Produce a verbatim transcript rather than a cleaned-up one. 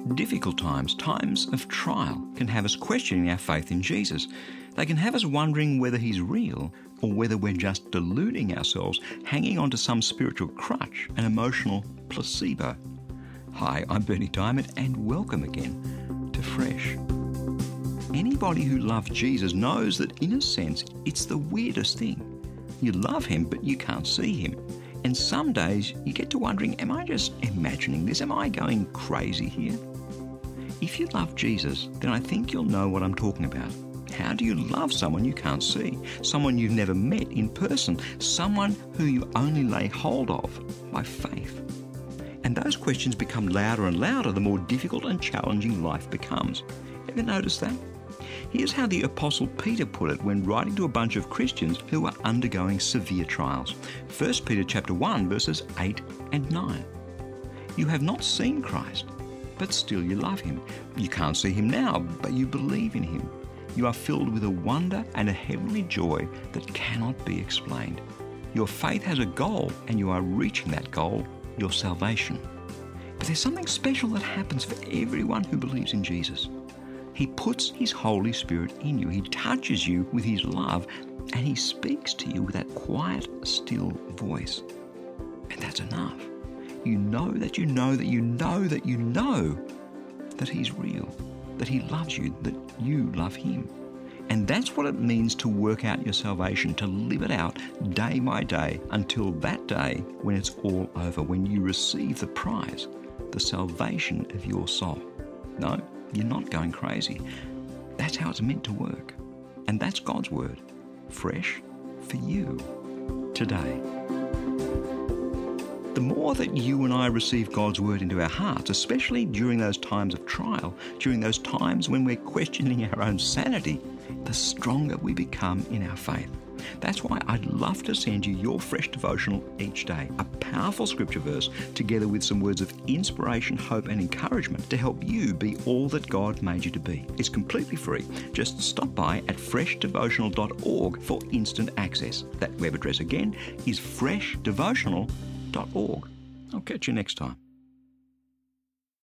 Difficult times, times of trial, can have us questioning our faith in Jesus. They can have us wondering whether he's real or whether we're just deluding ourselves, hanging on to some spiritual crutch, an emotional placebo. Hi, I'm Bernie Diamond, and welcome again to Fresh. Anybody who loves Jesus knows that, in a sense, it's the weirdest thing. You love him, but you can't see him. And some days you get to wondering, am I just imagining this? Am I going crazy here? If you love Jesus, then I think you'll know what I'm talking about. How do you love someone you can't see? Someone you've never met in person? Someone who you only lay hold of by faith? And those questions become louder and louder the more difficult and challenging life becomes. Ever notice that? Here's how the Apostle Peter put it when writing to a bunch of Christians who were undergoing severe trials. First Peter chapter one, verses eight and nine. You have not seen Christ, but still you love him. You can't see him now, but you believe in him. You are filled with a wonder and a heavenly joy that cannot be explained. Your faith has a goal, and you are reaching that goal, your salvation. But there's something special that happens for everyone who believes in Jesus. He puts his Holy Spirit in you. He touches you with his love, and he speaks to you with that quiet, still voice. And that's enough. You know that you know that you know that you know that he's real, that he loves you, that you love him. And that's what it means to work out your salvation, to live it out day by day until that day when it's all over, when you receive the prize, the salvation of your soul. No, you're not going crazy. That's how it's meant to work. And that's God's word, fresh for you today. The more that you and I receive God's word into our hearts, especially during those times of trial, during those times when we're questioning our own sanity, the stronger we become in our faith. That's why I'd love to send you your fresh devotional each day, a powerful scripture verse together with some words of inspiration, hope and encouragement to help you be all that God made you to be. It's completely free. Just stop by at fresh devotional dot org for instant access. That web address again is fresh devotional dot org. I'll catch you next time.